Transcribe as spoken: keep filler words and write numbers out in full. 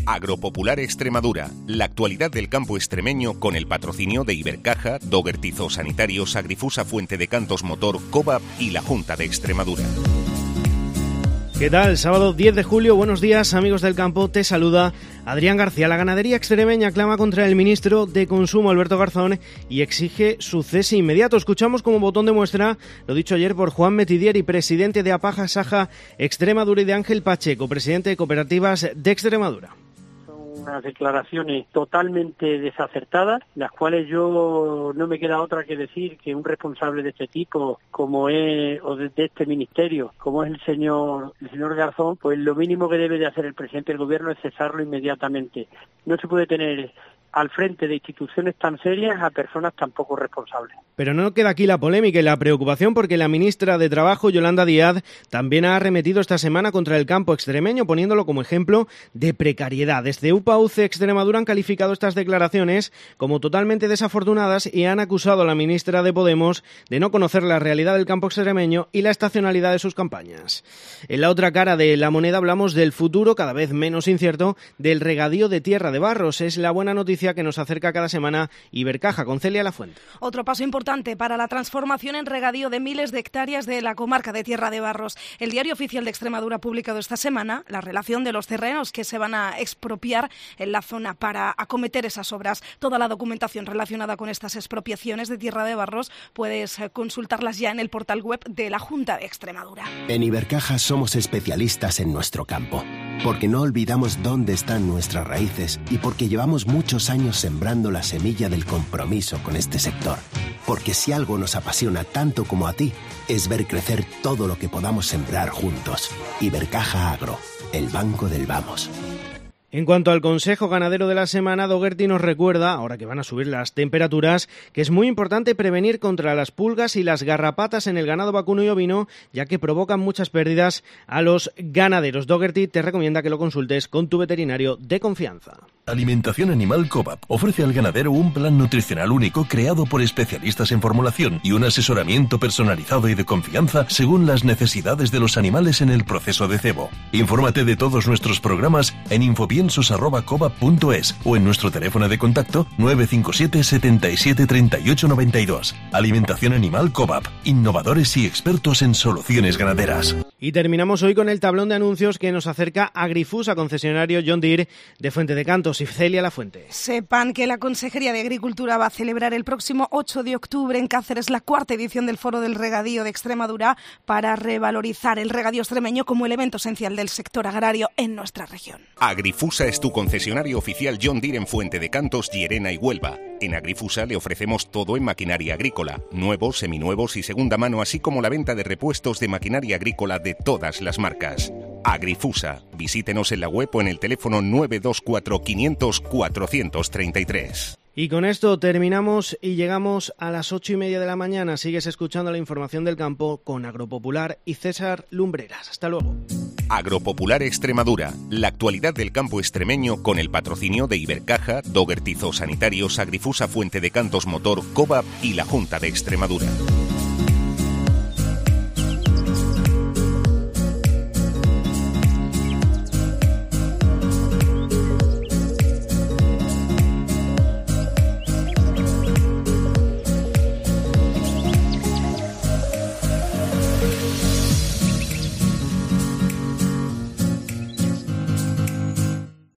Agropopular Extremadura, la actualidad del campo extremeño con el patrocinio de Ibercaja, Dogertizo Sanitarios, Agrifusa Fuente de Cantos Motor, Cobap y la Junta de Extremadura. ¿Qué tal? Sábado diez de julio, buenos días amigos del campo, te saluda Adrián García. La ganadería extremeña clama contra el ministro de Consumo, Alberto Garzón, y exige su cese inmediato. Escuchamos como botón de muestra lo dicho ayer por Juan Metidieri, presidente de Apaja Saja Extremadura, y de Ángel Pacheco, presidente de Cooperativas de Extremadura. Unas declaraciones totalmente desacertadas, las cuales yo no me queda otra que decir que un responsable de este tipo, como es, o de, de este ministerio, como es el señor el señor Garzón, pues lo mínimo que debe de hacer el presidente del gobierno es cesarlo inmediatamente. No se puede tener al frente de instituciones tan serias a personas tan poco responsables. Pero no queda aquí la polémica y la preocupación, porque la ministra de Trabajo, Yolanda Díaz, también ha arremetido esta semana contra el campo extremeño, poniéndolo como ejemplo de precariedad. Desde U P A U C E Extremadura han calificado estas declaraciones como totalmente desafortunadas y han acusado a la ministra de Podemos de no conocer la realidad del campo extremeño y la estacionalidad de sus campañas. En la otra cara de la moneda hablamos del futuro, cada vez menos incierto, del regadío de Tierra de Barros. Es la buena noticia que nos acerca cada semana Ibercaja, con Celia Lafuente. Otro paso importante para la transformación en regadío de miles de hectáreas de la comarca de Tierra de Barros. El Diario Oficial de Extremadura ha publicado esta semana la relación de los terrenos que se van a expropiar en la zona para acometer esas obras. Toda la documentación relacionada con estas expropiaciones de Tierra de Barros puedes consultarlas ya en el portal web de la Junta de Extremadura. En Ibercaja somos especialistas en nuestro campo, porque no olvidamos dónde están nuestras raíces y porque llevamos muchos años sembrando la semilla del compromiso con este sector. Porque si algo nos apasiona tanto como a ti, es ver crecer todo lo que podamos sembrar juntos. Ibercaja Agro, el banco del vamos. En cuanto al consejo ganadero de la semana, Dogerti nos recuerda, ahora que van a subir las temperaturas, que es muy importante prevenir contra las pulgas y las garrapatas en el ganado vacuno y ovino, ya que provocan muchas pérdidas a los ganaderos. Dogerti te recomienda que lo consultes con tu veterinario de confianza. Alimentación Animal Cobap ofrece al ganadero un plan nutricional único creado por especialistas en formulación y un asesoramiento personalizado y de confianza según las necesidades de los animales en el proceso de cebo. Infórmate de todos nuestros programas en infopiensos arroba cobap punto es o en nuestro teléfono de contacto nueve cinco siete, setenta y siete, treinta y ocho noventa y dos. Alimentación Animal Cobap, innovadores y expertos en soluciones ganaderas. Y terminamos hoy con el tablón de anuncios que nos acerca a Agrifusa, concesionario John Deere de Fuente de Cantos, y Celia Lafuente. Sepan que la Consejería de Agricultura va a celebrar el próximo ocho de octubre en Cáceres la cuarta edición del Foro del Regadío de Extremadura para revalorizar el regadío extremeño como elemento esencial del sector agrario en nuestra región. Agrifusa es tu concesionario oficial John Deere en Fuente de Cantos, Llerena y Huelva. En Agrifusa le ofrecemos todo en maquinaria agrícola, nuevos, seminuevos y segunda mano, así como la venta de repuestos de maquinaria agrícola de todas las marcas. Agrifusa. Visítenos en la web o en el teléfono nueve dos cuatro, quinientos, cuatrocientos treinta y tres. Y con esto terminamos y llegamos a las ocho y media de la mañana. Sigues escuchando la información del campo con Agropopular y César Lumbreras. Hasta luego. Agropopular Extremadura, la actualidad del campo extremeño con el patrocinio de Ibercaja, Dogertizo Sanitarios, Agrifusa Fuente de Cantos Motor, Cobap y la Junta de Extremadura.